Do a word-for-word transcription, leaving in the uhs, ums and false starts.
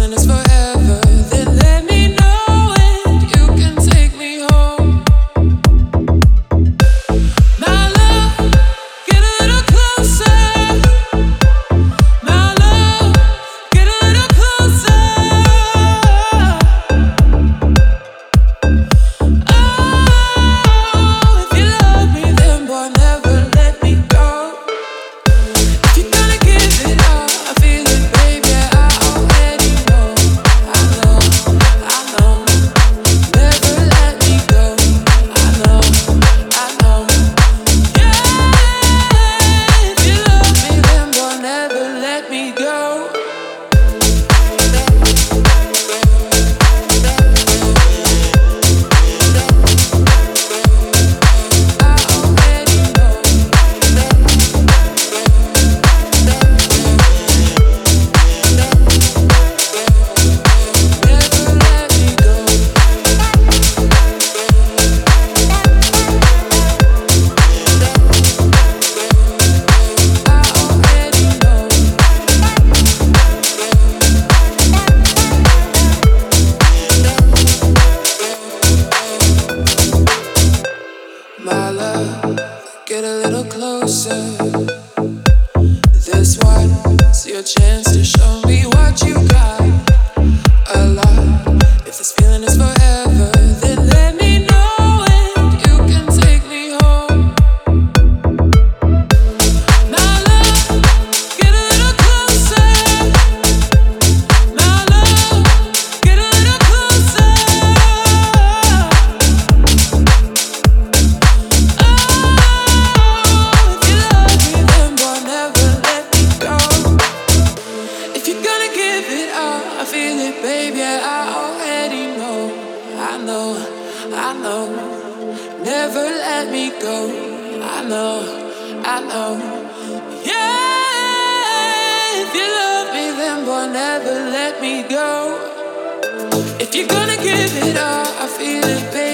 feeling is forever, then let me know and you can take me home. My love, get a little closer. My love, get a little closer. Oh, if you love me, then boy, never let me go. If you're gonna give it all, I feel it, baby. I already know. I know, I know. Never let me go. I know, I know. Yeah, if you love me, then boy, never let me go. I already know. Never let me go. I already know. My love, get a little closer. This one's your chance to show me what you got. A lot. If this feeling is forever, then let me know and you can take me home. My love, get a little closer. My love, get a little closer. Oh, if you love me, then boy, never let me go. If you're gonna give it all, I feel it, baby. I already know. I know, I know. Never let me go. I know, I know. Yeah, if you love me, then boy, never let me go. If you're gonna give it all, I feel it, baby.